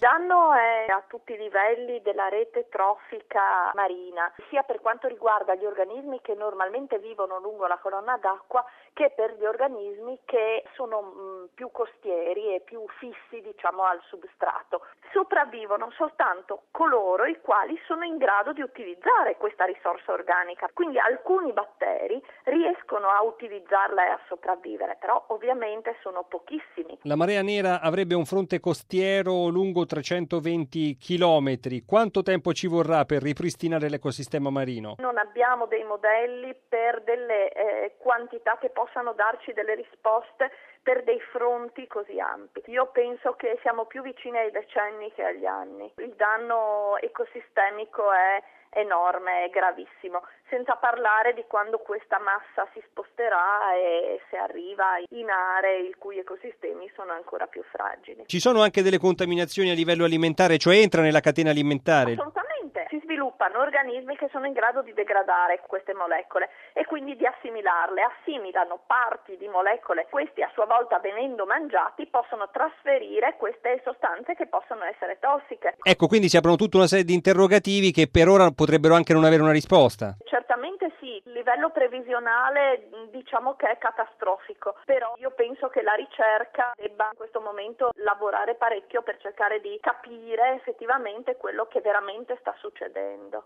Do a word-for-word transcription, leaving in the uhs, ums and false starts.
danno è a tutti i livelli della rete trofica marina, sia per quanto riguarda gli organismi che normalmente vivono lungo la colonna d'acqua che per gli organismi che sono mh, più costieri e più fissi, diciamo, al substrato. Sopravvivono soltanto coloro i quali sono in grado di utilizzare questa risorsa organica, quindi alcuni batteri riescono a utilizzarla e a sopravvivere, però ovviamente sono pochissimi. La marea nera avrebbe un fronte costiero lungo trecentoventi chilometri. Quanto tempo ci vorrà per ripristinare l'ecosistema marino? Non abbiamo dei modelli per delle eh, quantità che possano darci delle risposte per dei fronti così ampi. Io penso che siamo più vicini ai decenni che agli anni. Il danno ecosistemico è enorme, è gravissimo, senza parlare di quando questa massa si sposterà e se arriva in aree i cui ecosistemi sono ancora più fragili. Ci sono anche delle contaminazioni a livello alimentare, cioè entra nella catena alimentare? Assolutamente, si sviluppano organismi che sono in grado di degradare queste molecole e quindi di assimilarle, assimilano parti di molecole, questi a sua volta venendo mangiati possono trasferire queste sostanze che possono essere tossiche. Ecco, quindi si aprono tutta una serie di interrogativi che per ora potrebbero anche non avere una risposta. Certamente sì, il livello previsionale diciamo che è catastrofico, però io penso che la ricerca debba in questo momento lavorare parecchio per cercare di capire effettivamente quello che veramente sta succedendo.